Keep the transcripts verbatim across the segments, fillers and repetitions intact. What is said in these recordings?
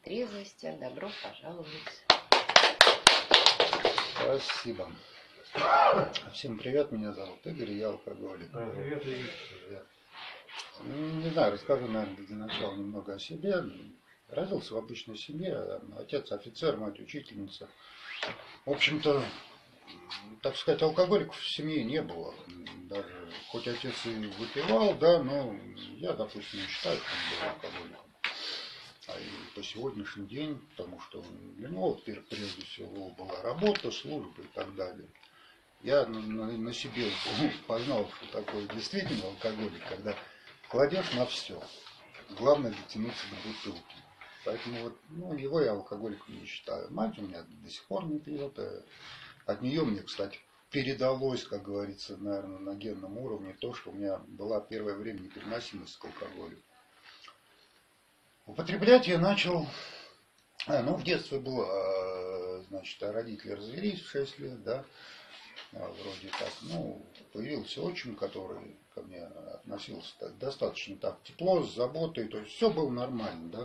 трезвости. Добро пожаловать. Спасибо. Всем привет, меня зовут Игорь, я алкоголик. Привет, Игорь. Привет. Не знаю, расскажу, наверное, для начала немного о себе. Родился в обычной семье, отец офицер, мать учительница. В общем-то, так сказать, алкоголиков в семье не было. Даже хоть отец и выпивал, да, но я, допустим, не считаю, что он был алкоголиком. А и по сегодняшний день, потому что для него прежде всего была работа, служба и так далее. Я на, на, на себе познал, что такое действительно алкоголик, когда кладешь на все. Главное дотянуться до бутылки. Поэтому вот, ну, его я алкоголиком не считаю. Мать у меня до сих пор не пьет. От нее мне, кстати, передалось, как говорится, наверное, на генном уровне то, что у меня была первое время непереносимость к алкоголю. Употреблять я начал, а, ну, в детстве было, значит, родители развелись в шесть лет, да, вроде так, ну, появился отчим, который ко мне относился так, достаточно так тепло, с заботой, то есть все было нормально, да.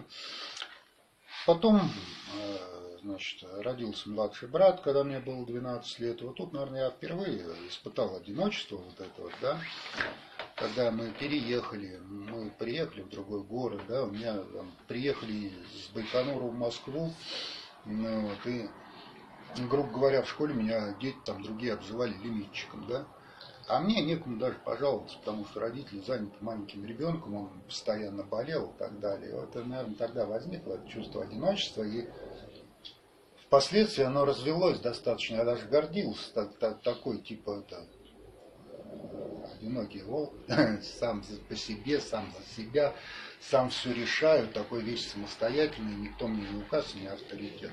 Потом, значит, родился младший брат, когда мне было двенадцать лет, вот тут, наверное, я впервые испытал одиночество вот это вот, да. Когда мы переехали, мы приехали в другой город, да, у меня там, приехали с Байконура в Москву, ну, вот, и, грубо говоря, в школе меня дети там другие обзывали лимитчиком, да, а мне некому даже пожаловаться, потому что родители заняты маленьким ребенком, он постоянно болел и так далее. Вот, наверное, тогда возникло это чувство одиночества, и впоследствии оно развелось достаточно, я даже гордился так, так, такой, типа, это, одинокий волк, сам по себе, сам за себя, сам все решаю, такой вещь самостоятельный, никто мне не указ, не авторитет.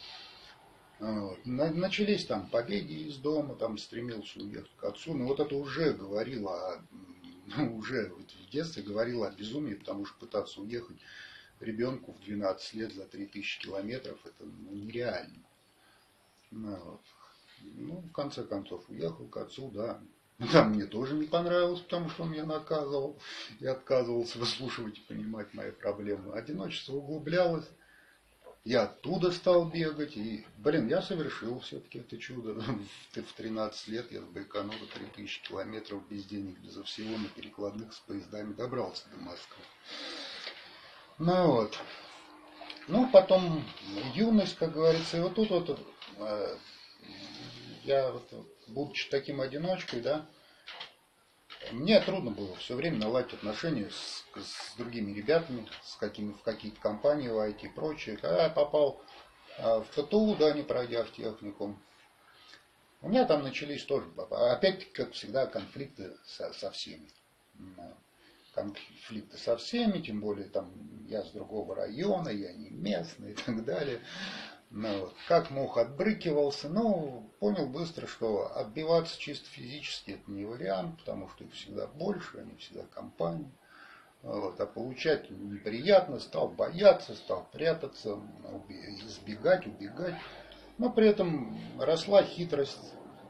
Вот. Начались там побеги из дома, там стремился уехать к отцу, но вот это уже говорило, ну, уже вот в детстве говорило о безумии, потому что пытаться уехать ребенку в двенадцать лет за три тысячи километров, это, ну, нереально. Ну, вот. Ну, в конце концов, уехал к отцу, да. Там мне тоже не понравилось, потому что он меня наказывал и отказывался выслушивать и понимать мои проблемы. Одиночество углублялось. Я оттуда стал бегать. И, блин, я совершил все-таки это чудо. В тринадцать лет я с Байконура три тысячи километров без денег, безо всего, на перекладных с поездами добрался до Москвы. Ну вот. Ну, потом юность, как говорится. И вот тут вот э, я, вот, будучи таким одиночкой, да, мне трудно было все время наладить отношения с, с другими ребятами, с какими, в какие-то компании, в ай ти и прочее. Когда я попал а, в ПТУ, да, не пройдя в техникум, у меня там начались тоже, опять-таки, как всегда, конфликты со, со всеми. Конфликты со всеми, тем более там я с другого района, я не местный и так далее. Ну, вот. Как мог отбрыкивался, но понял быстро, что отбиваться чисто физически это не вариант, потому что их всегда больше, они всегда компания. Вот. А получать неприятно, стал бояться, стал прятаться, избегать, убегать. Но при этом росла хитрость,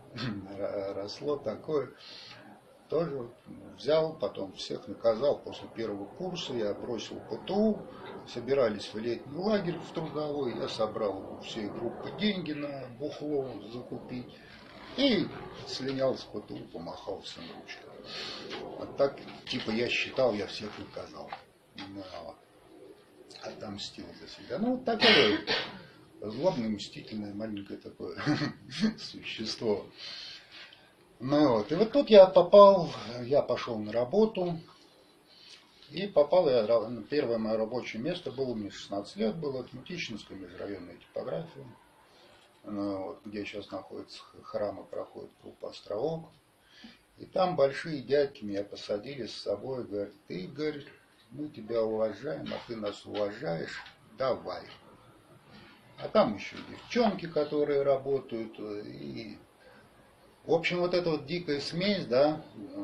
росло такое. Тоже вот взял, потом всех наказал после первого курса, я бросил ПТУ, собирались в летний лагерь в трудовой, я собрал у всей группы деньги на бухло закупить и слинял с ПТУ, помахал всем ручкой. Вот так, типа, я считал, я всех наказал. Но отомстил за себя. Ну, вот такое злобное, мстительное, маленькое такое существо. Ну вот, и вот тут я попал, я пошел на работу, и попал я, первое мое рабочее место было, мне шестнадцать лет было, это Мытищинская межрайонная типография, ну, вот, где сейчас находится храм и проходит клуб «Островок». И там большие дядьки меня посадили с собой, говорят: Игорь, мы тебя уважаем, а ты нас уважаешь, давай. А там еще девчонки, которые работают, и... В общем, вот эта вот дикая смесь, да,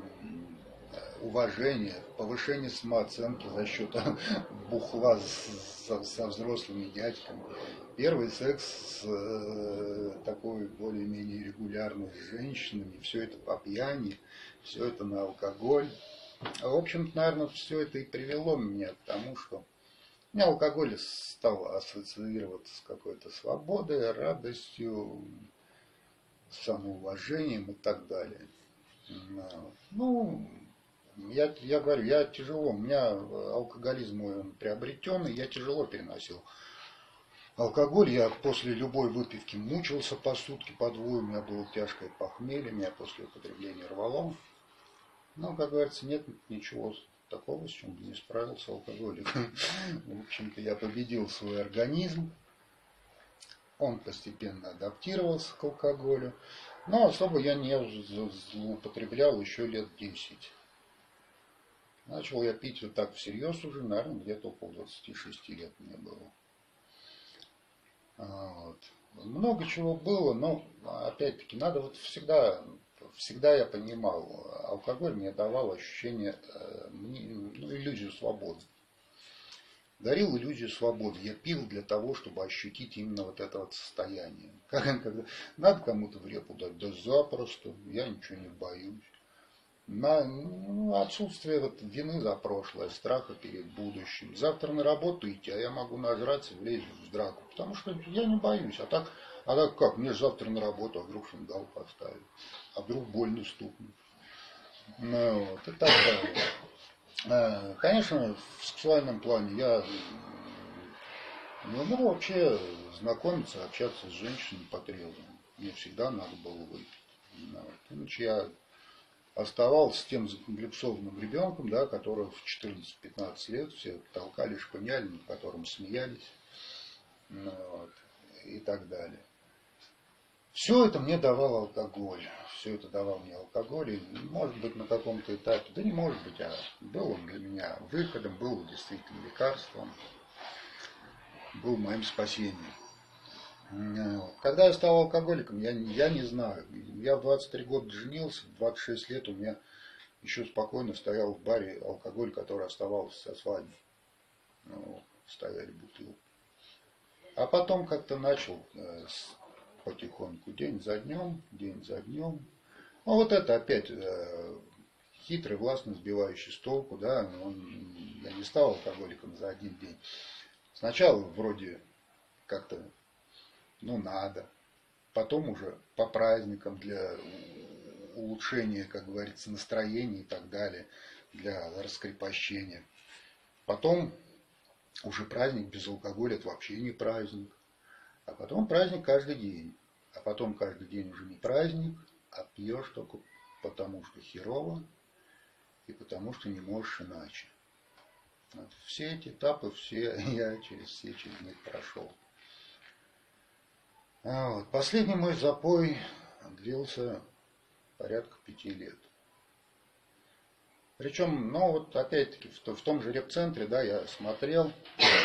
уважение, повышение самооценки за счет бухла со, со взрослыми дядьками. Первый секс с э, такой более-менее регулярной с женщинами, все это по пьяни, все это на алкоголь. В общем-то, наверное, все это и привело меня к тому, что У меня алкоголь стал ассоциироваться с какой-то свободой, радостью, самоуважением и так далее. Ну, я, я говорю, я тяжело, у меня алкоголизм мой он приобретенный, я тяжело переносил алкоголь. Я после любой выпивки мучился по сутки, по двое, у меня было тяжкое похмелье, меня после употребления рвало. Но, как говорится, нет ничего такого, с чем бы не справился алкоголик. В общем-то, я победил свой организм, он постепенно адаптировался к алкоголю, но особо я не злоупотреблял еще лет десять. Начал я пить вот так всерьез уже, наверное, где-то около двадцати шести лет мне было. Вот. Много чего было, но опять-таки надо вот всегда, всегда я понимал, алкоголь мне давал ощущение, ну, иллюзию свободы. Дарил иллюзию свободы. Я пил для того, чтобы ощутить именно вот это вот состояние. Когда надо кому-то в репу дать, да запросто, я ничего не боюсь. На, ну, отсутствие вот вины за прошлое, страха перед будущим. Завтра на работу идти, а я могу нажраться, влезть в драку. Потому что я не боюсь. А так, а так как? Мне же завтра на работу, а вдруг шингал поставят. А вдруг больно стукнет. Ну, вот, и так далее. Конечно, в сексуальном плане я не могу вообще знакомиться, общаться с женщиной по трезвому. Мне всегда надо было выпить. Иначе я оставался тем заkomplексованным ребенком, да, которого в четырнадцать-пятнадцать лет все толкали, шпыняли, над которым смеялись, ну, вот, и так далее. Все это мне давал алкоголь. Все это давал мне алкоголь. И, может быть, на каком-то этапе, да не может быть, а был он для меня выходом, был действительно лекарством, был моим спасением. Когда я стал алкоголиком, я, я не знаю. Я в двадцать три года женился, в двадцать шесть лет у меня еще спокойно стоял в баре алкоголь, который оставался со свадьбы. Ну, стояли бутылки. А потом как-то начал э, с, потихоньку, день за днем, день за днем. Ну вот это опять э, хитрый, властно сбивающий с толку, да, он, я не стал алкоголиком за один день. Сначала вроде как-то, ну надо, потом уже по праздникам для улучшения, как говорится, настроения и так далее, для раскрепощения. Потом уже праздник без алкоголя, это вообще не праздник. А потом праздник каждый день. А потом каждый день уже не праздник, а пьешь только потому, что херово и потому, что не можешь иначе. Вот. Все эти этапы, все, я через все через них прошел. А вот. Последний мой запой длился порядка пяти лет. Причем, ну вот опять-таки в, в том же репцентре, да, я смотрел,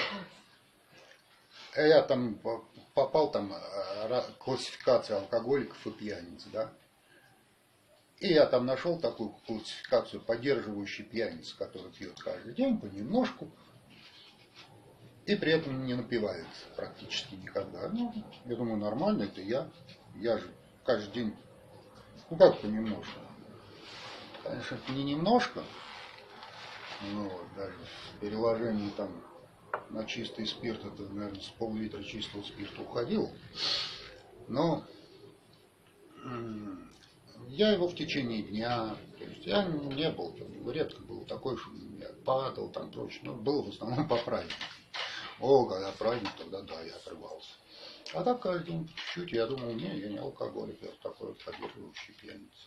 я там попал, там классификация алкоголиков и пьяниц, да. И я там нашел такую классификацию, поддерживающий пьяниц, который пьет каждый день понемножку и при этом не напивается практически никогда. Ну, я думаю, нормально, это я. Я же каждый день, ну как понемножку. Конечно, это не немножко, ну, вот, даже в переложении там на чистый спирт, это, наверное, с пол-литра чистого спирта уходил. Но я его в течение дня, то есть я не был, редко был такой, что я падал, там прочее, но было в основном по праздникам. О, когда праздник, тогда да, я отрывался. А так каждый день чуть-чуть, я думал, не, я не алкоголик, я такой вот поддерживающий пьяница.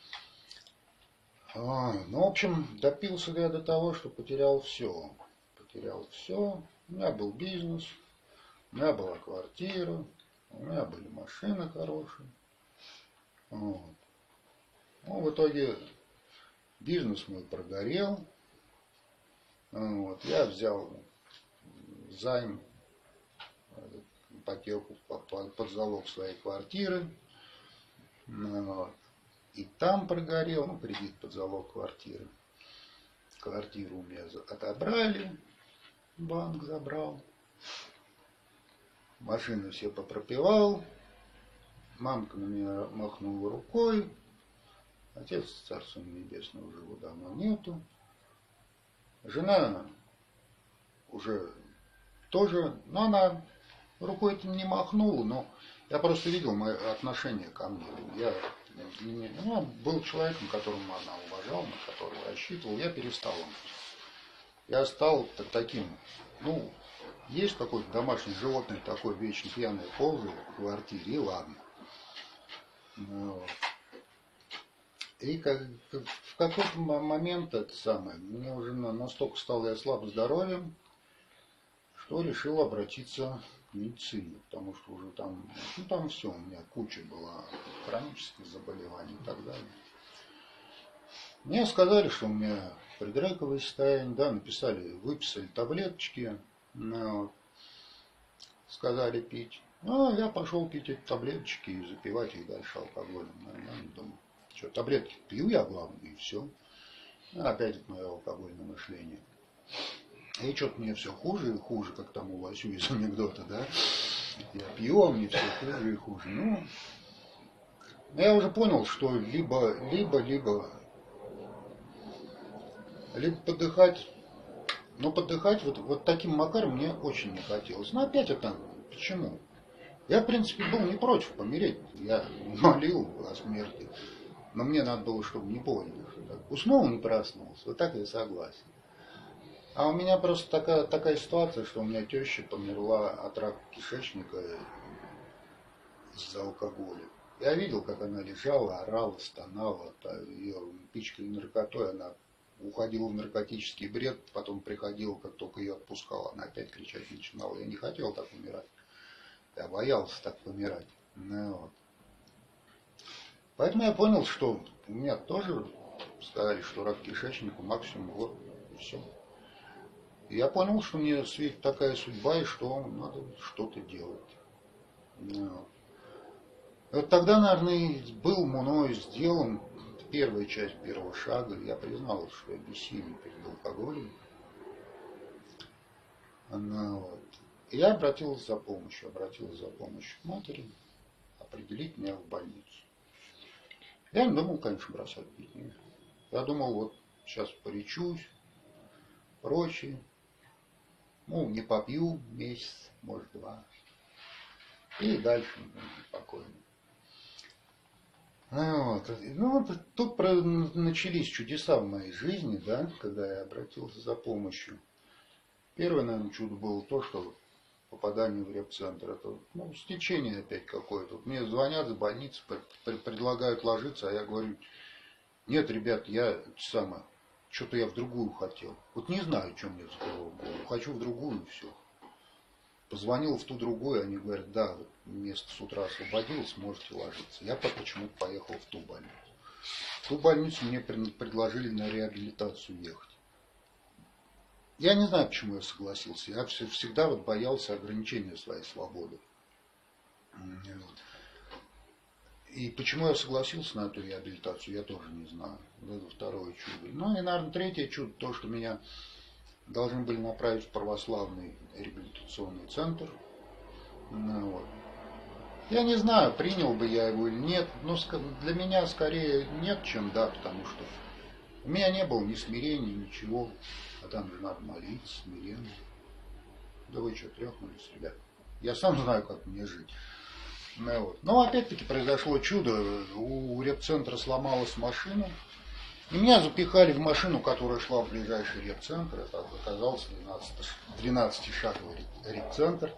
А, ну, в общем, допился я до того, что потерял все. Потерял все. У меня был бизнес, у меня была квартира, у меня были машины хорошие. Вот. Ну, в итоге бизнес мой прогорел. Вот. Я взял займ, ипотеку под залог своей квартиры. Вот. И там прогорел, ну, кредит под залог квартиры. Квартиру у меня отобрали, банк забрал. Машины все попропивал. Мамка на меня махнула рукой. Отец, царством небесного, уже его давно нету. Жена уже тоже, ну, она рукой-то не махнула, но я просто видел мое отношение ко мне. Я не, ну, был человеком, которому она уважала, на которого рассчитывал, я перестал. Я стал так, таким, ну, есть какой-то домашний животное такое вечно пьяное ползает в квартире, и ладно. Ну, и как, как, в какой-то момент это самое, мне уже настолько стало я слаб здоровьем, что решил обратиться к медицине, потому что уже там, ну там все, у меня куча была хронических заболеваний и так далее. Мне сказали, что у меня предраковое состояние, да, написали, выписали таблеточки, ну, сказали пить. Ну, я пошел пить эти таблеточки и запивать их дальше алкоголем. Нормально, думаю, что таблетки пью я, главное, и все. Ну, опять это мое алкогольное мышление. И что-то мне все хуже и хуже, как там у Васю из анекдота, да. Я пью, а мне все хуже и хуже. Ну, я уже понял, что либо, либо, либо, либо подыхать. Но подыхать вот, вот таким макаром мне очень не хотелось. Но опять это, почему? Я, в принципе, был не против помереть. Я молил о смерти. Но мне надо было, чтобы не больно. Уснул, не проснулся. Вот так я согласен. А у меня просто такая, такая ситуация, что у меня теща померла от рака кишечника из-за алкоголя. Я видел, как она лежала, орала, стонала. Ее пичкали наркотой, она уходила в наркотический бред, потом приходила, как только ее отпускала, она опять кричать начинала. Я не хотел так умирать. Я боялся так помирать. Ну, вот. Поэтому я понял, что у меня тоже сказали, что рак кишечника максимум год. И все. И я понял, что мне светит такая судьба, и что надо что-то делать. Ну, вот. Вот тогда, наверное, был мною сделан первая часть первого шага. Я признал, что я бессилен перед алкоголем. Ну, вот. И я обратился за помощью, обратился за помощью к матери, определить меня в больницу. Я не думал, конечно, бросать пить. Нет. Я думал, вот сейчас поречусь, прочее. Ну, не попью месяц, может, два. И дальше спокойно. Ну, вот. Ну, вот тут начались чудеса в моей жизни, да, когда я обратился за помощью. Первое, наверное, чудо было то, что попадание в реп-центр. Это, ну, стечение опять какое-то. Вот мне звонят с больницы, предлагают ложиться, а я говорю, нет, ребят, я самое, что-то я в другую хотел. Вот не знаю, что мне взбрело в голову. Хочу в другую, и все. Позвонил в ту другую, они говорят, да, вот место с утра освободилось, можете ложиться. Я почему-то поехал в ту больницу. В ту больницу мне предложили на реабилитацию ехать. Я не знаю, почему я согласился. Я всегда вот боялся ограничения своей свободы. И почему я согласился на эту реабилитацию, я тоже не знаю. Это второе чудо. Ну и, наверное, третье чудо, то, что меня должны были направить в православный реабилитационный центр. Ну, вот. Я не знаю, принял бы я его или нет. Но для меня скорее нет, чем да, потому что у меня не было ни смирения, ничего. А там же надо молиться, смиренно. Да вы что, трёхнулись, ребят? Я сам знаю, как мне жить. Ну, вот. Но опять-таки произошло чудо. У реп-центра сломалась машина. И меня запихали в машину, которая шла в ближайший реп-центр. Это оказался двенадцатишаговый реп-центр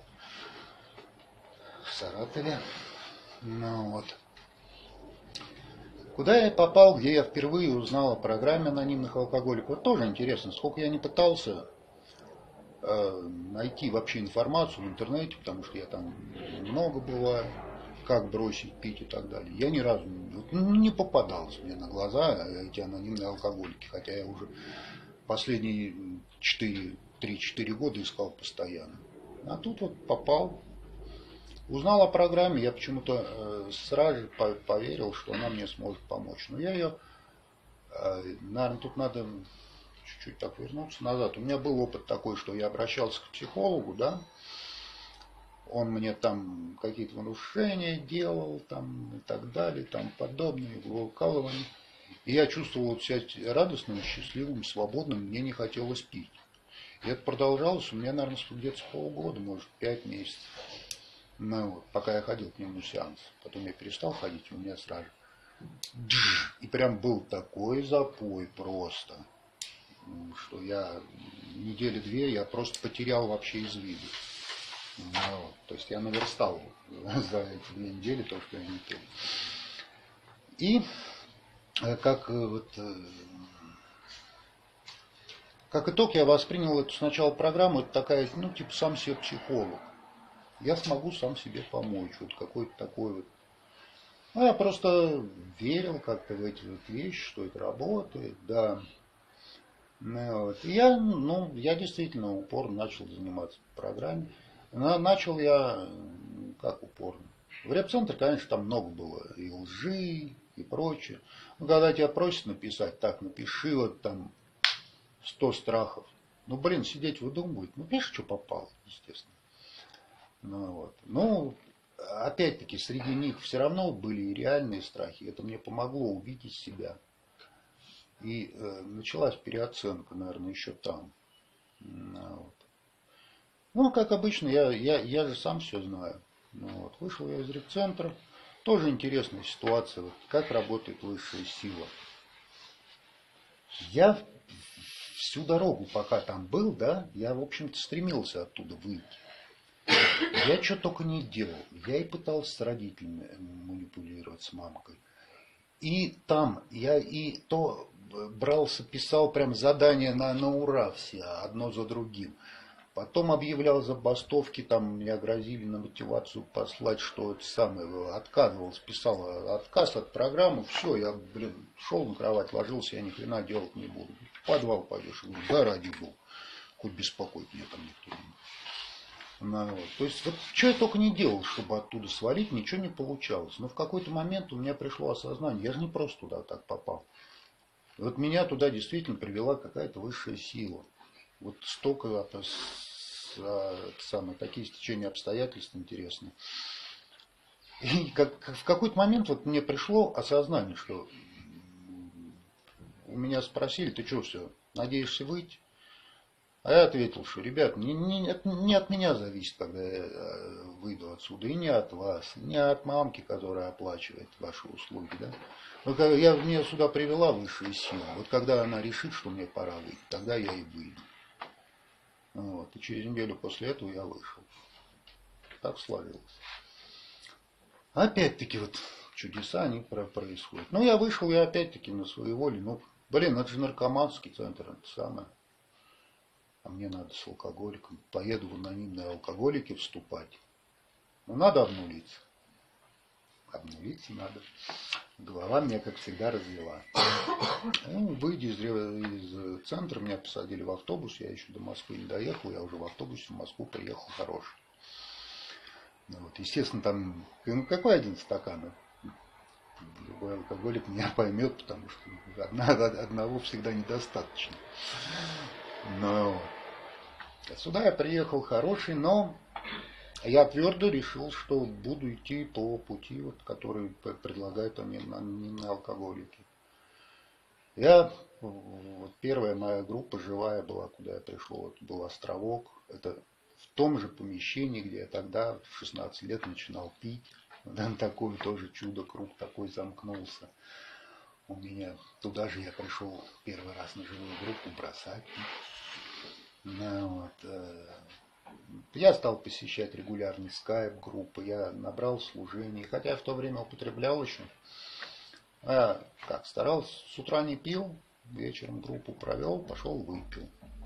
в Саратове. Ну, вот. Куда я попал, где я впервые узнал о программе анонимных алкоголиков. Вот тоже интересно, сколько я не пытался э, найти вообще информацию в интернете, потому что я там много бываю, как бросить пить и так далее. Я ни разу вот, не попадался мне на глаза эти анонимные алкоголики, хотя я уже последние три-четыре года искал постоянно. А тут вот попал. Узнал о программе, я почему-то э, сразу поверил, что она мне сможет помочь. Но я ее, э, наверное, тут надо чуть-чуть так вернуться назад. У меня был опыт такой, что я обращался к психологу, да, он мне там какие-то внушения делал, там и так далее, там подобное, выкалывание. И я чувствовал себя радостным, счастливым, свободным, мне не хотелось пить. И это продолжалось у меня, наверное, где-то с полгода, может, пять месяцев. Ну, вот, пока я ходил к нему на сеанс. Потом я перестал ходить, у меня сразу. И прям был такой запой просто, что я недели две я просто потерял вообще из виду. Ну, вот. То есть я наверстал за эти две недели то, что я не пил. И как вот как итог я воспринял эту сначала программу, это такая, ну, типа сам себе психолог. Я смогу сам себе помочь. Вот какой-то такой вот. Ну, я просто верил как-то в эти вот вещи, что это работает, да. Ну, вот. И я, ну, я действительно упорно начал заниматься по программе. Но начал я как упорно. В реп-центре, конечно, там много было и лжи, и прочее. Но когда тебя просят написать, так, напиши вот там сто страхов. Ну, блин, сидеть выдумывать, ну, пиши, что попало, естественно. Ну, вот. Ну, опять-таки, среди них все равно были и реальные страхи. Это мне помогло увидеть себя. И э, началась переоценка, наверное, еще там. Ну, вот. Ну, как обычно, я, я, я же сам все знаю. Ну, вот. Вышел я из репцентра. Тоже интересная ситуация. Вот, как работает высшая сила. Я всю дорогу, пока там был, да, я, в общем-то, стремился оттуда выйти. Я что только не делал. Я и пытался с родителями манипулировать, с мамкой. И там я и то брался, писал прям задания на, на ура все, одно за другим. Потом объявлял забастовки, там меня грозили на мотивацию послать, что это самое, отказывался, писал отказ от программы, все, я, блин, шел на кровать, ложился, я ни хрена делать не буду. В подвал пойдешь, говорю, да ради бога, хоть беспокоить меня там никто не будет. Ну, вот. То есть, вот, что я только не делал, чтобы оттуда свалить, ничего не получалось. Но в какой-то момент у меня пришло осознание, я же не просто туда так попал. Вот меня туда действительно привела какая-то высшая сила. Вот столько самое, такие стечения обстоятельств интересные. И как, как, в какой-то момент вот мне пришло осознание, что у меня спросили, ты что, все, надеешься выйти? А я ответил, что, ребят, не, не, не от меня зависит, когда я выйду отсюда, и не от вас, не от мамки, которая оплачивает ваши услуги. Да? Но я, меня сюда привела высшая сила. Вот когда она решит, что мне пора выйти, тогда я и выйду. Вот. И через неделю после этого я вышел. Так сложилось. Опять-таки вот чудеса, они происходят. Ну, я вышел, я опять-таки на своей воле. Ну, блин, это же наркоманский центр, это самое. А мне надо с алкоголиком. Поеду в анонимные алкоголики вступать. Ну, надо обнулиться. Обнулиться надо. Голова меня, как всегда, развела. Ну, выйдя из, из центра, меня посадили в автобус. Я еще до Москвы не доехал. Я уже в автобусе в Москву приехал хороший. Ну, вот, естественно, там, ну, какой один стакан? Любой алкоголик меня поймет, потому что одна, одного всегда недостаточно. Но сюда я приехал хороший, но я твердо решил, что буду идти по пути, вот, который предлагают анонимные алкоголики. Я, вот, первая моя группа живая была, куда я пришел, вот, был островок. Это в том же помещении, где я тогда в шестнадцать лет начинал пить. Там такое тоже чудо, круг такой замкнулся. У меня туда же я пришел первый раз на живую группу бросать. Ну, вот, э, я стал посещать регулярный скайп-группы, я набрал служений, хотя в то время употреблял еще. Я как, старался, с утра не пил, вечером группу провел, пошел выпил.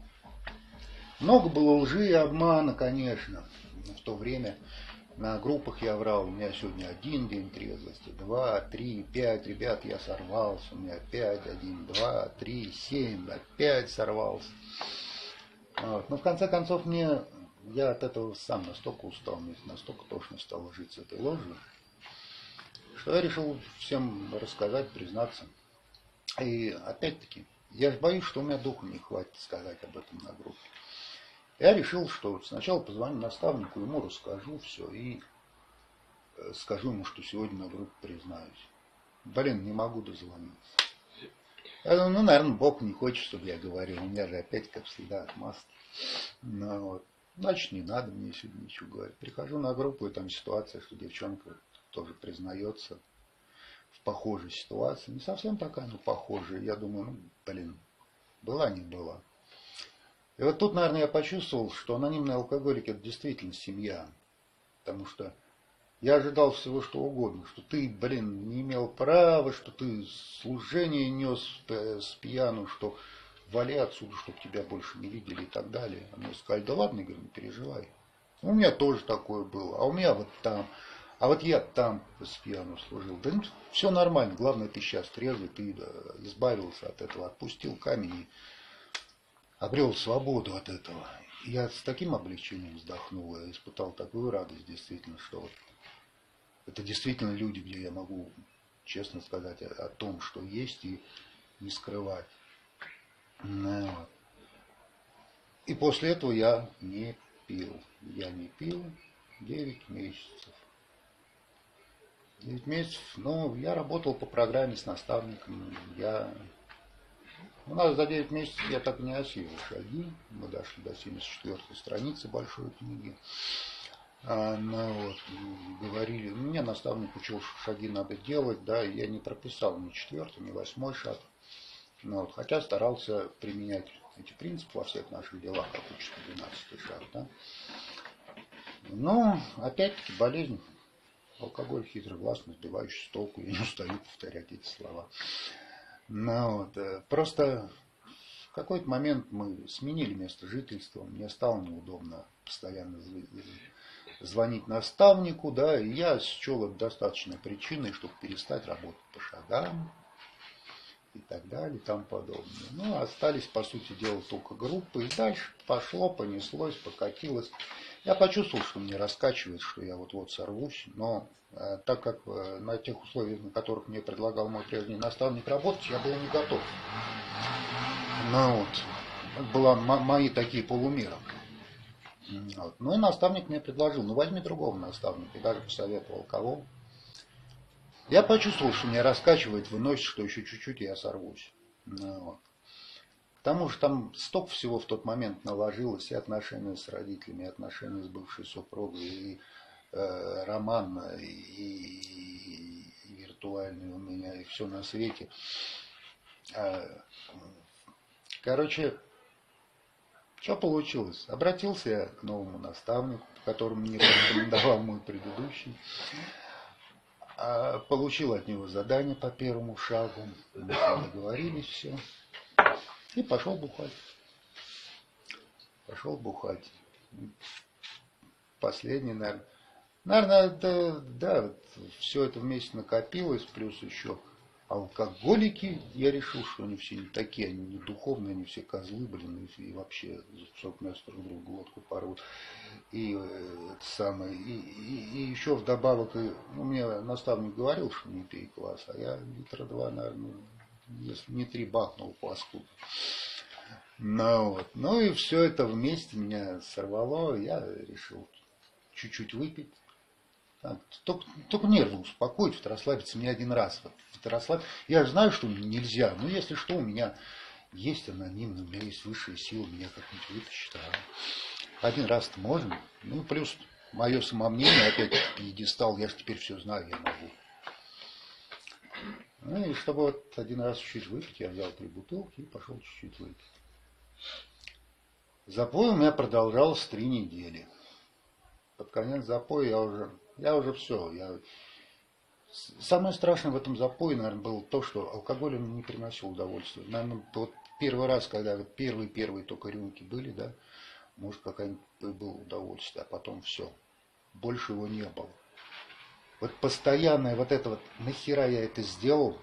Много было лжи и обмана, конечно. В то время на группах я врал, у меня сегодня один день трезвости, два, три, пять, ребят, я сорвался, у меня пять, один, два, три, семь, опять сорвался. Вот. Но в конце концов мне, я от этого сам настолько устал, мне настолько тошно стало жить с этой ложью, что я решил всем рассказать, признаться. И опять-таки, я же боюсь, что у меня духу не хватит сказать об этом на группе. Я решил, что сначала позвоню наставнику, ему расскажу все и скажу ему, что сегодня на группе признаюсь. Блин, не могу дозвониться. Я думаю, ну, наверное, Бог не хочет, чтобы я говорил. У меня же опять, как всегда, отмазки. Ну, вот. Значит, не надо мне сегодня ничего говорить. Прихожу на группу, и там ситуация, что девчонка тоже признается в похожей ситуации. Не совсем такая, но похожая. Я думаю, ну, блин, была, не была. И вот тут, наверное, я почувствовал, что анонимные алкоголики – это действительно семья. Потому что я ожидал всего, что угодно. Что ты, блин, не имел права, что ты служение нес с пьяну, что вали отсюда, чтобы тебя больше не видели и так далее. А мне сказали, да ладно, Игорь, не переживай. У меня тоже такое было, а у меня вот там. А вот я там с пьяну служил. Да ну, все нормально, главное, ты сейчас трезвый, ты да, избавился от этого, отпустил камень и обрел свободу от этого. И я с таким облегчением вздохнул, я испытал такую радость, действительно, что вот это действительно люди, где я могу честно сказать о, о том, что есть, и не скрывать. Ну, и после этого я не пил. Я не пил девять месяцев. девять месяцев, ну, я работал по программе с наставником. Я... У нас за девять месяцев я так и не осилил шаги. Мы дошли до семьдесят четвёртой страницы большой книги. А, ну, вот, говорили, мне наставник учил, что шаги надо делать, да, и я не прописал ни четвертый, ни восьмой шаг. Ну, вот, хотя старался применять эти принципы во всех наших делах, как учит двенадцатый шаг, да. Но, опять-таки, болезнь, алкоголь хитрый, властно сбивающий с толку, я не устаю повторять эти слова. Ну, вот, просто в какой-то момент мы сменили место жительства, мне стало неудобно постоянно звонить наставнику, да, и я счел это достаточной причиной, чтобы перестать работать по шагам и так далее, и тому подобное. Ну, остались, по сути дела, только группы, и дальше пошло, понеслось, покатилось. Я почувствовал, что мне раскачивает, что я вот-вот сорвусь, но э, так как э, на тех условиях, на которых мне предлагал мой прежний наставник работать, я был не готов. Ну вот, это были мои такие полумеры. Вот. Ну и наставник мне предложил, ну возьми другого наставника, и даже посоветовал кого. Я почувствовал, что меня раскачивает, выносит, что еще чуть-чуть, и я сорвусь. Ну, вот. К тому же там столько всего в тот момент наложилось, и отношения с родителями, и отношения с бывшей супругой, и э, роман, и, и, и виртуальный у меня, и все на свете. Короче, что получилось? Обратился я к новому наставнику, которому мне порекомендовал мой предыдущий. Получил от него задание по первому шагу. Мы договорились все. И пошел бухать. Пошел бухать. Последний, наверное. Наверное, да, да, все это вместе накопилось, плюс еще алкоголики. Я решил, что они все не такие, они не духовные, они все козлы, блин, и вообще сорок нас друг другу глотку порвут. И это самое, и, и, и еще вдобавок, и, ну, мне наставник говорил, что не пей квас, а я литра два, наверное, если не три, бахнул паскуду. Ну, вот. Ну и все это вместе меня сорвало, я решил чуть-чуть выпить. Только, только нервы успокоить, вот расслабиться мне один раз. Вот, вот расслаб... Я же знаю, что нельзя, но если что, у меня есть анонимно, у меня есть высшая сила, меня как-нибудь вытащит. А один раз-то можно. Ну, плюс мое самомнение, опять пьедестал, я же теперь все знаю, я могу. Ну и чтобы вот один раз чуть-чуть выпить, я взял три бутылки и пошел чуть-чуть выпить. Запой у меня продолжался три недели. Под конец запоя я уже... Я уже все. Я... Самое страшное в этом запое, наверное, было то, что алкоголь он не приносил удовольствия. Наверное, вот первый раз, когда вот первые-первые только рюмки были, да, может, какое-нибудь было удовольствие, а потом все. Больше его не было. Вот постоянное вот это вот, нахера я это сделал,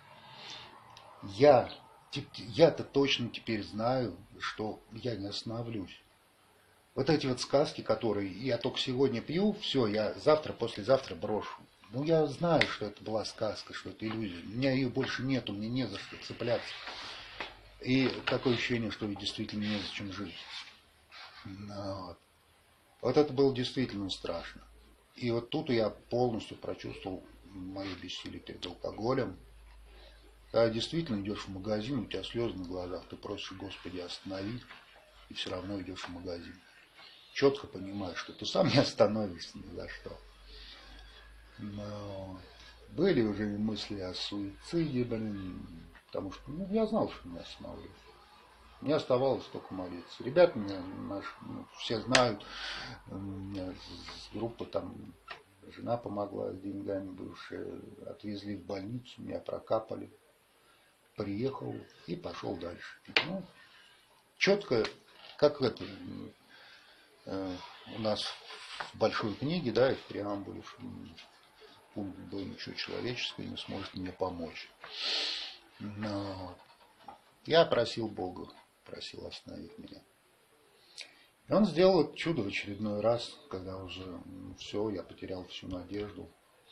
я, я-то точно теперь знаю, что я не остановлюсь. Вот эти вот сказки, которые я только сегодня пью, все, я завтра, послезавтра брошу. Ну, я знаю, что это была сказка, что это иллюзия. У меня ее больше нету, мне не за что цепляться. И такое ощущение, что действительно незачем жить. Вот. Вот это было действительно страшно. И вот тут я полностью прочувствовал мое бессилие перед алкоголем. Когда действительно идешь в магазин, у тебя слезы на глазах, ты просишь, Господи, останови, и все равно идешь в магазин. Четко понимаешь, что ты сам не остановишься ни за что. Но были уже мысли о суициде, блин, потому что ну, я знал, что меня остановлю. Мне оставалось только молиться. Ребята меня наши, ну, все знают, у меня с группы там жена помогла с деньгами бывшие, отвезли в больницу, меня прокапали. Приехал и пошел дальше. Ну, четко, как это э, у нас в большой книге, да, и в преамбуле, пункт был ничего человеческого не сможет мне помочь. Но я просил Бога, просил остановить меня. И он сделал это чудо в очередной раз, когда уже ну, все, я потерял всю надежду.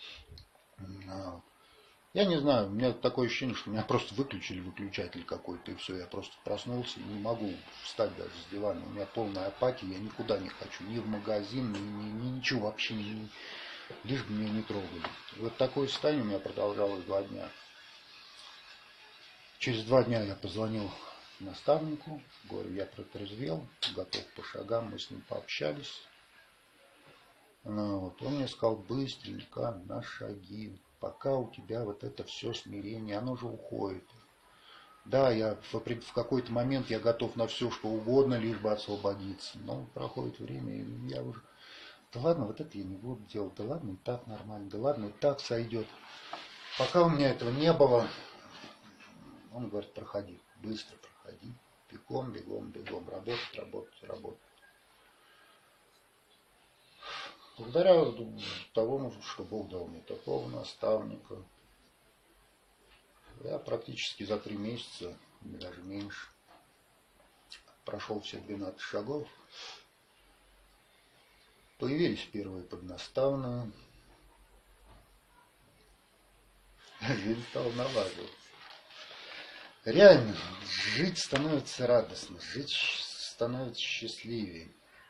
Я не знаю, у меня такое ощущение, что меня просто выключили выключатель какой-то, и все, я просто проснулся и не могу встать даже с дивана. У меня полная апатия, я никуда не хочу, ни в магазин, ни, ни, ни ничего вообще, ни, лишь бы меня не трогали. И вот такое состояние у меня продолжалось два дня. Через два дня я позвонил наставнику, говорю, я протрезвел, готов по шагам, мы с ним пообщались. Ну, вот, он мне сказал, быстренько, на шаги. Пока у тебя вот это все смирение, оно же уходит. Да, я в, в какой-то момент я готов на все, что угодно, лишь бы освободиться. Но проходит время, и я уже... Да ладно, вот это я не буду делать. Да ладно, и так нормально. Да ладно, и так сойдет. Пока у меня этого не было, он говорит, проходи, быстро проходи. Бегом, бегом, бегом. Работать, работать, работать. Благодаря тому, что Бог дал мне такого наставника, я практически за три месяца, или даже меньше, прошел все двенадцать шагов. Появились первые поднаставные. Жизнь стала налаживаться. Реально, жить становится радостно, жить становится счастливее.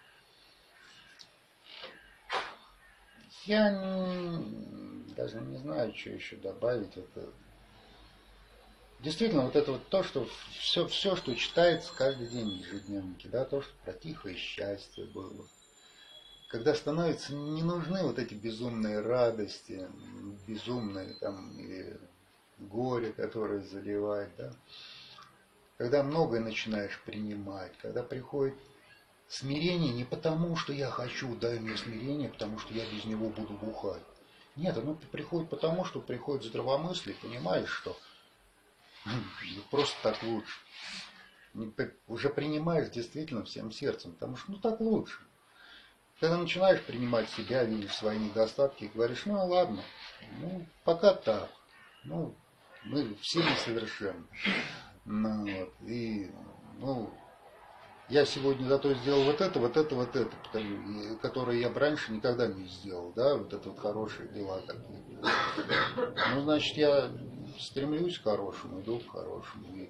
Я не, даже не знаю, что еще добавить. Это... Действительно, вот это вот то, что все, все, что читается каждый день в ежедневнике, да, то, что про тихое счастье было. Когда становятся не нужны вот эти безумные радости, безумные там или горе, которое заливает, да. Когда многое начинаешь принимать, когда приходит смирение не потому, что я хочу, дай мне смирение, потому что я без него буду бухать. Нет, оно приходит потому, что приходит здравомыслие, понимаешь, что просто так лучше. Уже принимаешь действительно всем сердцем, потому что ну так лучше. Когда начинаешь принимать себя, видишь свои недостатки и говоришь, ну ладно, ну пока так, ну мы все несовершенны. Ну, вот, и, ну, я сегодня зато сделал вот это, вот это, вот это, которое я бы раньше никогда не сделал, да, вот это вот хорошие дела какие-то. Ну, значит, я стремлюсь к хорошему, иду к хорошему. И,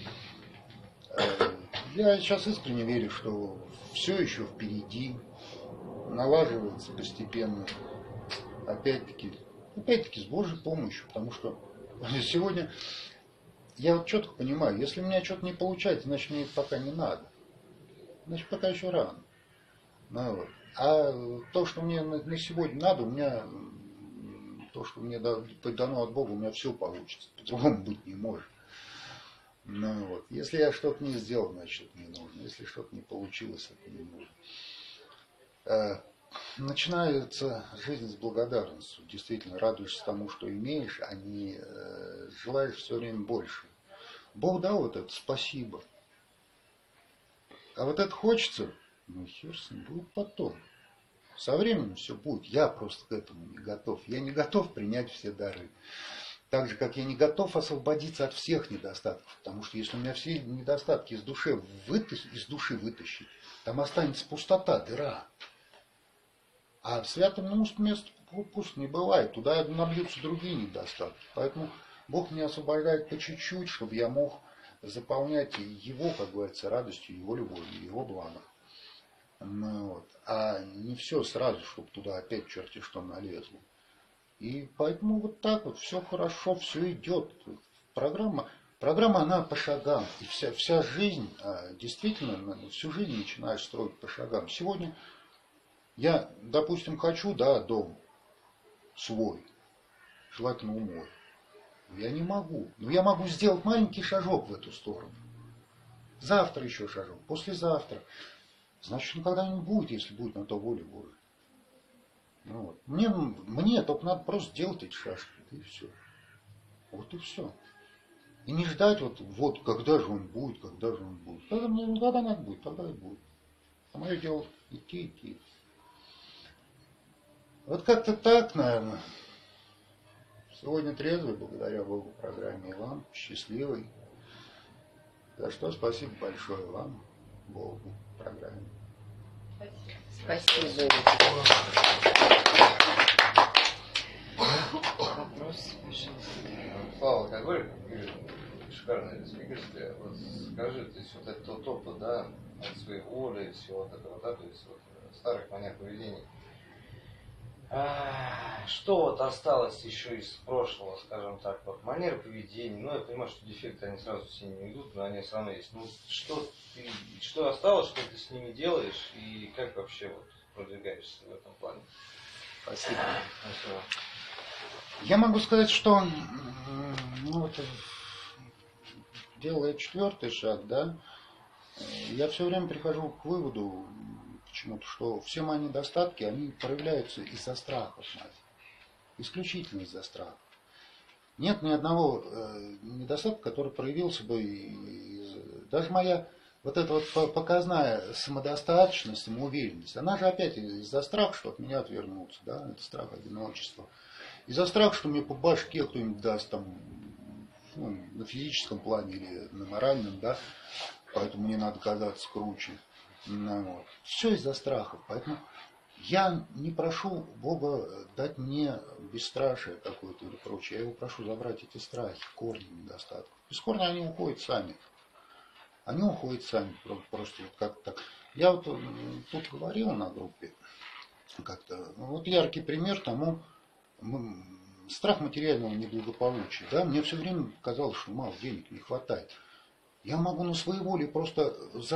э, я сейчас искренне верю, что все еще впереди, налаживается постепенно, опять-таки, опять-таки с Божьей помощью, потому что сегодня я вот четко понимаю, если у меня что-то не получается, значит мне это пока не надо. Значит, пока еще рано. Ну, вот. А то, что мне на, на сегодня надо, у меня то, что мне дано от Бога, у меня все получится. По-другому быть не может. Ну, вот. Если я что-то не сделал, значит это не нужно. Если что-то не получилось, это не нужно. А, начинается жизнь с благодарностью. Действительно, радуешься тому, что имеешь, а не э, желаешь все время больше. Бог дал вот это, спасибо. А вот это хочется, ну хер с ним, будет потом. Со временем все будет. Я просто к этому не готов. Я не готов принять все дары. Так же, как я не готов освободиться от всех недостатков. Потому что если у меня все недостатки из души, вытащ... из души вытащить, там останется пустота, дыра. А в святом месте пусть не бывает. Туда набьются другие недостатки. Поэтому Бог меня освобождает по чуть-чуть, чтобы я мог заполнять его, как говорится, радостью, его любовью, его благом. Ну, вот. А не все сразу, чтобы туда опять черти что налезло. И поэтому вот так вот все хорошо, все идет. программа, программа, она по шагам. И вся, вся жизнь, действительно, всю жизнь начинаешь строить по шагам. Сегодня я, допустим, хочу, да, дом свой, желательно умой. Я не могу. Но я могу сделать маленький шажок в эту сторону. Завтра еще шажок, послезавтра. Значит, он когда-нибудь будет, если будет на то воля Божия. Ну, вот. Мне, мне только надо просто делать эти шажки, и все. Вот и все. И не ждать, вот, вот когда же он будет, когда же он будет. Когда, мне, когда надо будет, тогда и будет. А мое дело идти, идти. Вот как-то так, наверное. Сегодня трезвый, благодаря Богу, программе, и вам счастливый. За что спасибо большое вам, Богу, программе. Спасибо. Вопрос, пожалуйста. Слава алкоголик, шикарное спикерство. Вот скажи, то есть вот этот вот опыт, да, от своей воли, всего вот этого, да, то есть вот старых манер поведения. А, что вот осталось еще из прошлого, скажем так, вот манеры поведения? Ну, я понимаю, что дефекты, они сразу все не уйдут, но они все равно есть. Ну, что ты, что осталось, что ты с ними делаешь, и как вообще вот продвигаешься в этом плане? Спасибо. Спасибо. Я могу сказать, что ну, вот, делая четвертый шаг, да, я все время прихожу к выводу, почему-то, что все мои недостатки, они проявляются из-за страхов, исключительно из-за страхов. Нет ни одного э, недостатка, который проявился бы, из, даже моя вот эта вот показная самодостаточность, самоуверенность, она же опять из-за страха, что от меня отвернутся, да, это страх одиночества. Из-за страха, что мне по башке кто-нибудь даст там, ну, на физическом плане или на моральном, да, поэтому мне надо казаться круче. Ну, вот. Все из-за страхов. Поэтому я не прошу Бога дать мне бесстрашие какое-то или прочее. Я его прошу забрать эти страхи, корни недостатков. Без корня они уходят сами. Они уходят сами. Просто вот как-то так. Я вот тут говорил на группе как-то. Вот яркий пример тому, страх материального неблагополучия. Да? Мне все время казалось, что мало денег не хватает. Я могу на своей воле просто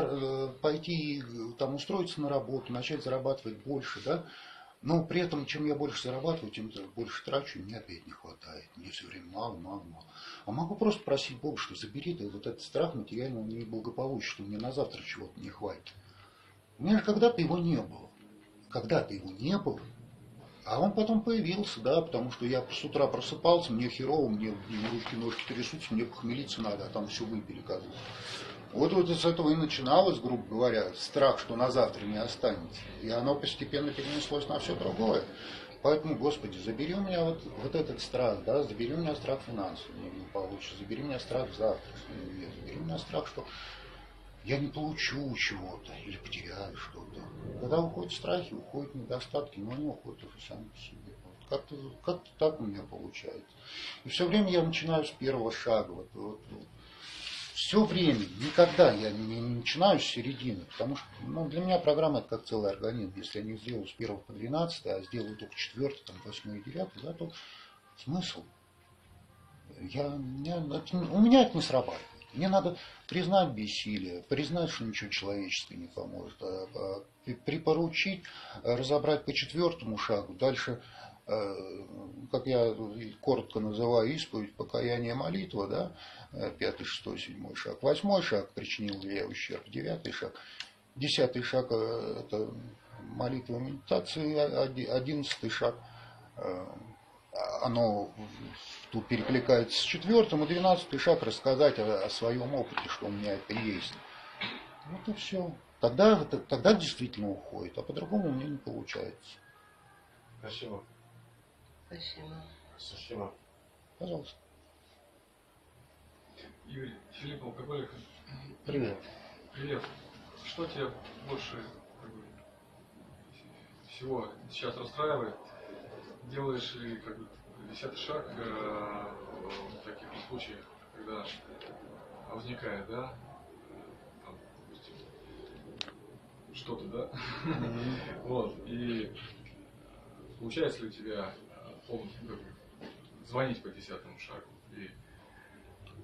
пойти там устроиться на работу, начать зарабатывать больше, да? Но при этом, чем я больше зарабатываю, тем больше трачу, мне опять не хватает. Мне все время мало, мало, мало. А могу просто просить Бога, что забери ты вот этот страх материального неблагополучия, что мне на завтра чего-то не хватит. У меня же когда-то его не было. Когда-то его не было. А он потом появился, да, потому что я с утра просыпался, мне херово, мне руки, ножки трясутся, мне похмелиться надо, а там все выпили, козлы. Вот, вот с этого и начиналось, грубо говоря, страх, что на завтра не останется. И оно постепенно перенеслось на все другое. Поэтому, Господи, забери у меня вот, вот этот страх, да, забери у меня страх финансов, мне не получится, забери у меня страх завтра, забери у меня страх, что я не получу чего-то или потеряю что-то. Когда уходят страхи, уходят недостатки, но они уходят уже сами по себе. Вот как-то, как-то так у меня получается. И все время я начинаю с первого шага. Вот, вот, вот. Все время, никогда я не, не начинаю с середины, потому что ну, для меня программа это как целый организм. Если я не сделаю с первого по двенадцатый, а сделаю только четвертый, там, восьмой и девятый, да, то смысл? Я, я, это, у меня это не срабатывает. Мне надо признать бессилие, признать, что ничего человеческое не поможет, а, а, припоручить, разобрать по четвертому шагу. Дальше, а, как я коротко называю, исповедь, покаяние, молитва, да, пятый, шестой, седьмой шаг. Восьмой шаг — причинил ли я ущерб. Девятый шаг. Десятый шаг — это молитва, медитация. Одиннадцатый шаг — оно тут перекликается с четвертым, и двенадцатый шаг — рассказать о, о своем опыте, что у меня это есть. Вот и все. Тогда, тогда действительно уходит, а по-другому у меня не получается. Спасибо. Спасибо. Спасибо. Пожалуйста. Юрий, Филипп Алкоголик. Привет. Привет. Что тебя больше как бы, всего сейчас расстраивает? Делаешь ли как бы десятый шаг э, в таких случаях, когда возникает, да, там, допустим, что-то, да, mm-hmm. Вот, и получается ли у тебя полностью как бы, звонить по десятому шагу, и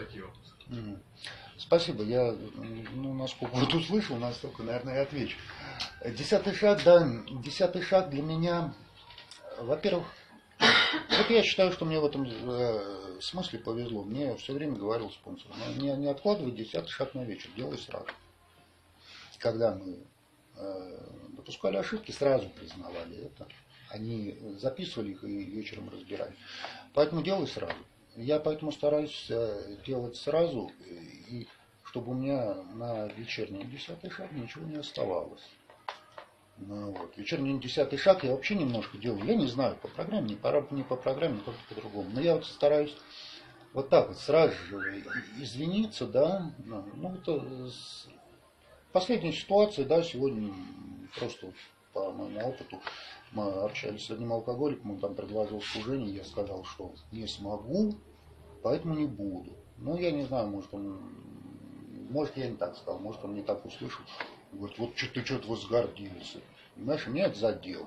такие вопросы. Мгм. Спасибо. Я, ну, насколько вот услышал, настолько, наверное, и отвечу. Десятый шаг, да, десятый шаг для меня, во-первых, вот я считаю, что мне в этом э, смысле повезло. Мне все время говорил спонсор, не, не откладывай десятый шаг на вечер, делай сразу. Когда мы э, допускали ошибки, сразу признавали это. Они записывали их и вечером разбирали. Поэтому делай сразу. Я поэтому стараюсь э, делать сразу, и чтобы у меня на вечерний десятый шаг ничего не оставалось. Ну, вот. Вечерний десятый шаг я вообще немножко делаю. Я не знаю, по программе, не по, не по программе, как-то по-другому. Но я вот стараюсь вот так вот сразу же извиниться, да. Ну, ну это с... последняя ситуация, да, сегодня просто вот по моему опыту мы общались с одним алкоголиком, он там предложил служение, я сказал, что не смогу, поэтому не буду. Ну, я не знаю, может он, может я не так сказал, может он не так услышал. Говорит, вот что ты что-то возгордился. Понимаешь, меня это задело.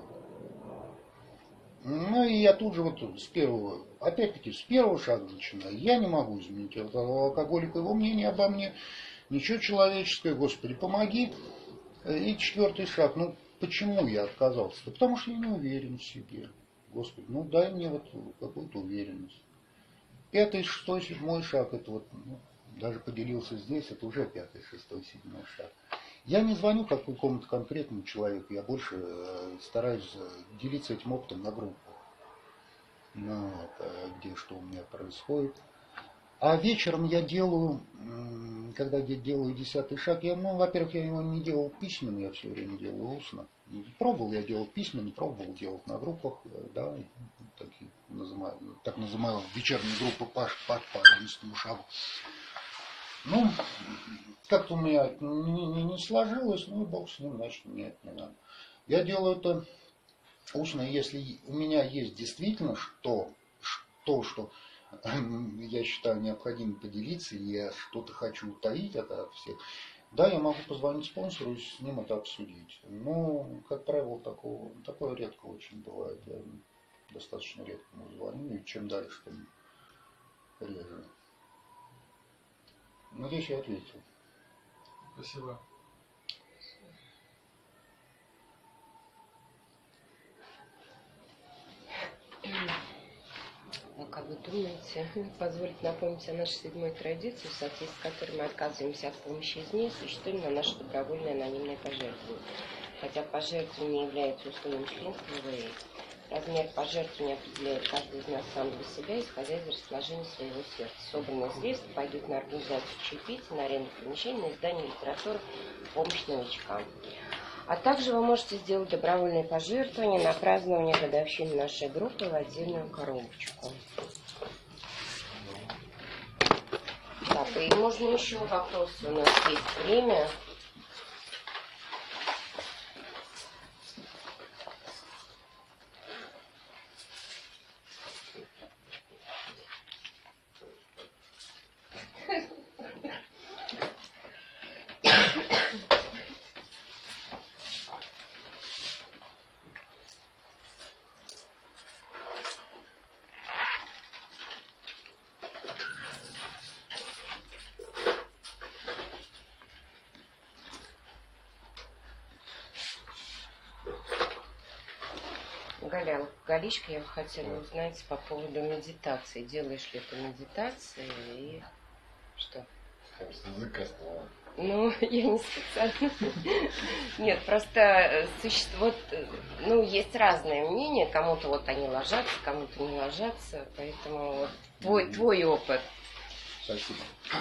Ну и я тут же вот с первого, опять-таки с первого шага начинаю. Я не могу изменить этого алкоголика, его мнение обо мне. Ничего человеческое, Господи, помоги. И четвертый шаг, ну почему я отказался? Да потому что я не уверен в себе. Господи, ну дай мне вот какую-то уверенность. Пятый, шестой, седьмой шаг, это вот, ну, даже поделился здесь, это уже пятый, шестой, седьмой шаг. Я не звоню как какому-то конкретному человеку, я больше э, стараюсь делиться этим опытом на группах. Ну, вот, э, где что у меня происходит. А вечером я делаю, когда я делаю десятый шаг, я, ну, во-первых, я его не делал письменно, я все время делаю устно. Пробовал я делать письменно, пробовал делать на группах, да, такие, называю, так называемые вечерние группы Паш, Паш по одиннадцатому шагу. Ну, как-то у меня не, не, не сложилось, ну и бог с ним, значит, мне это не надо. Я делаю это устно, если у меня есть действительно что, что, что я считаю необходимо поделиться, и я что-то хочу утаить от всех, да, я могу позвонить спонсору и с ним это обсудить. Но, как правило, такого, такое редко очень бывает. Я достаточно редко ему звоню, и чем дальше, тем реже. Надеюсь, я ответил. Спасибо. А как вы думаете, позвольте напомнить о нашей седьмой традиции, в соответствии с которой мы отказываемся от помощи извне, существуем на наше добровольное анонимное пожертвование. Хотя пожертвование является условием членства в ВВИ, размер пожертвования определяет каждый из нас сам для себя, исходя из расположения своего сердца. Собранные средства пойдут на организацию чаепития, на аренду помещений, на издание литературы, помощь новичкам. А также вы можете сделать добровольное пожертвование на празднование годовщины нашей группы в отдельную коробочку. Так, и можно еще вопросы, у нас есть время. Галя, Галичка, я бы хотела узнать по поводу медитации. Делаешь ли ты медитации и что? Кажется, закастовала. Ну, я не специально. Нет, просто существует, ну, есть разные мнения. Кому-то вот они ложатся, кому-то не ложатся. Поэтому вот твой, твой опыт. Спасибо.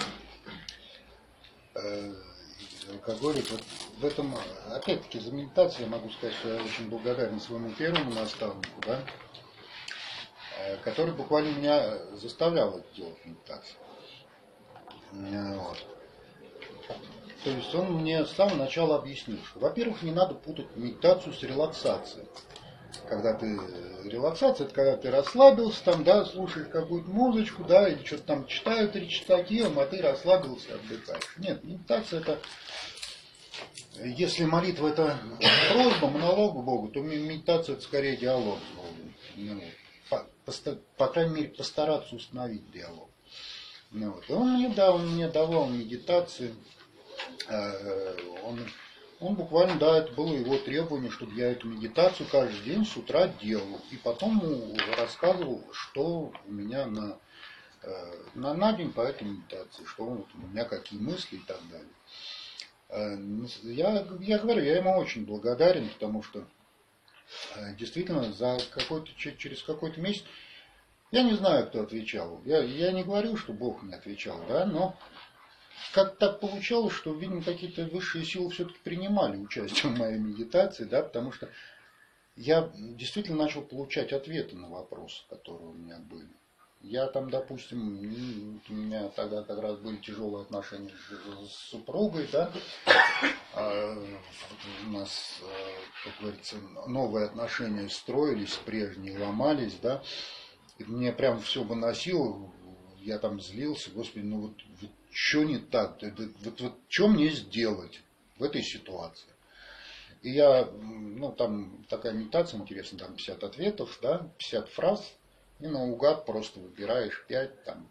Алкоголик, вот в этом, опять-таки, за медитацию я могу сказать, что я очень благодарен своему первому наставнику, да, который буквально меня заставлял это делать медитацию. Вот. То есть он мне с самого начала объяснил, что, во-первых, не надо путать медитацию с релаксацией. Когда ты релаксация, это когда ты расслабился, там, да, слушаешь какую-то музычку, да, или что-то там читают речитативом, а ты расслабился, отдыхаешь. Нет, медитация это, если молитва это просьба, монолог к Богу, то медитация это скорее диалог с Богом. Ну, по, по, по крайней мере, постараться установить диалог. Ну, вот. И он мне, да, он мне давал медитации. Он, он буквально, да, это было его требование, чтобы я эту медитацию каждый день с утра делал. И потом рассказывал, что у меня на, на, на день по этой медитации, что вот у меня какие мысли и так далее. Я, я говорю, я ему очень благодарен, потому что действительно за какой-то, через какой-то месяц, я не знаю, кто отвечал. Я, я не говорю, что Бог не отвечал, да, но как так получалось, что, видимо, какие-то высшие силы все-таки принимали участие в моей медитации, да, потому что я действительно начал получать ответы на вопросы, которые у меня были. Я там, допустим, у меня тогда как раз были тяжелые отношения с супругой, да, у нас, как говорится, новые отношения строились, прежние ломались, да, и мне прям все выносило, я там злился, господи, ну вот, вот что не так, вот, вот что мне сделать в этой ситуации? И я, ну там такая медитация интересная, там пятьдесят ответов, да, пятьдесят фраз, и наугад просто выбираешь пять там,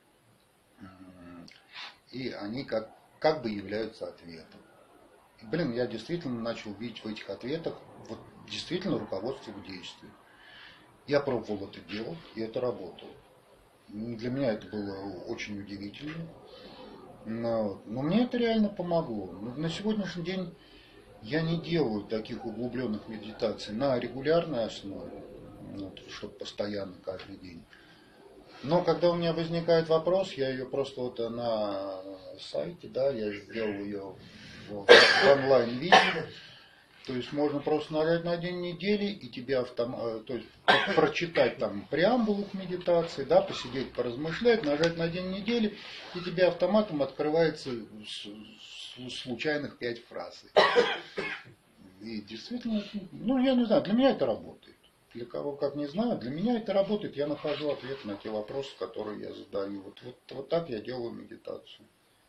и они как, как бы являются ответом. И, блин, я действительно начал видеть в этих ответах вот действительно руководство к действию. Я пробовал это делать, и это работало. Для меня это было очень удивительно. Но, но мне это реально помогло. Но на сегодняшний день я не делаю таких углубленных медитаций на регулярной основе, вот, чтобы постоянно, каждый день. Но когда у меня возникает вопрос, я ее просто вот на сайте, да, я сделал ее в, в онлайн-видео. То есть можно просто нажать на день недели и тебе автом... то есть прочитать там преамбулу к медитации, да, посидеть, поразмышлять, нажать на день недели, и тебе автоматом открывается случайных пять фраз. И действительно, ну я не знаю, для меня это работает. Для кого как не знаю, для меня это работает. Я нахожу ответ на те вопросы, которые я задаю. Вот, вот, вот так я делаю медитацию.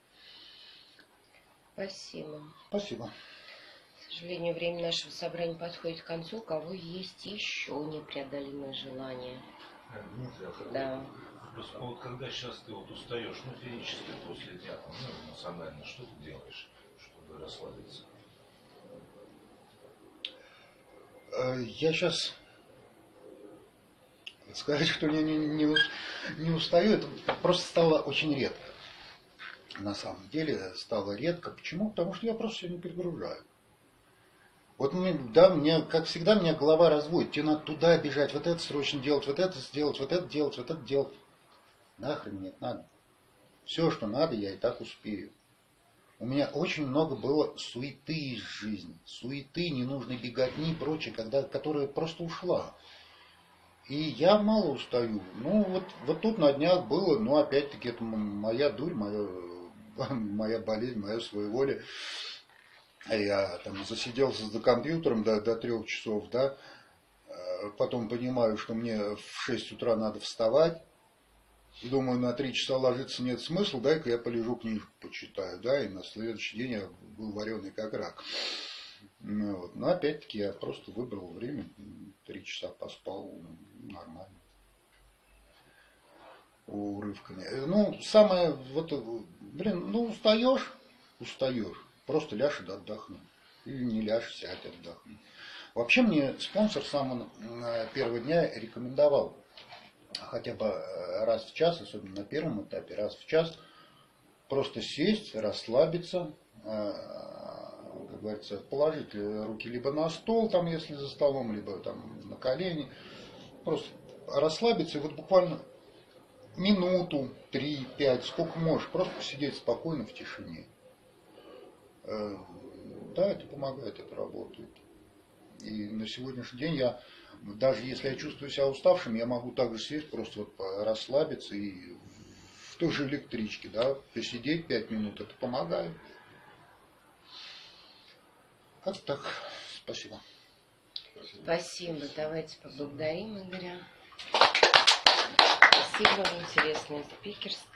Спасибо. Спасибо. К сожалению, время нашего собрания подходит к концу. У кого есть еще непреодолимое желание? Дмитрий, а да. Просто вот когда сейчас ты вот устаешь, ну, физически после дня, ну, эмоционально, что ты делаешь, чтобы расслабиться? Я сейчас сказать, что я не, не, не устаю, это просто стало очень редко. На самом деле стало редко. Почему? Потому что я просто себя не перегружаю. Вот мне, да, мне, как всегда, меня голова разводит. Тебе надо туда бежать, вот это срочно делать, вот это сделать, вот это делать, вот это делать. Нахрен мне это надо. Все, что надо, я и так успею. У меня очень много было суеты из жизни. Суеты, ненужной беготни и прочее, когда, которая просто ушла. И я мало устаю. Ну, вот, вот тут на днях было, ну, опять-таки, это моя дурь, моя, моя болезнь, мое своеволие. Я там засиделся за компьютером до, до трех часов, да. Потом понимаю, что мне в шесть утра надо вставать. И думаю, на три часа ложиться нет смысла, дай-ка я полежу, книжку почитаю, да, и на следующий день я был вареный как рак. Ну, вот. Но опять-таки я просто выбрал время, три часа поспал, нормально. Урывками. Ну, самое, вот, блин, ну, устаешь, устаешь, просто ляжь и отдохни. Или не ляжь, сядь, отдохни. Вообще мне спонсор с самого первого дня рекомендовал хотя бы раз в час, особенно на первом этапе, раз в час, просто сесть, расслабиться, как говорится, положить руки либо на стол, там, если за столом, либо там на колени, просто расслабиться и вот буквально минуту, три, пять, сколько можешь, просто посидеть спокойно в тишине. Да, это помогает, это работает. И на сегодняшний день я, даже если я чувствую себя уставшим, я могу также сесть, просто вот расслабиться и в той же электричке, да, посидеть пять минут, это помогает. Как так? Спасибо. Спасибо. Давайте поблагодарим Игоря. Спасибо. Интересное спикерское.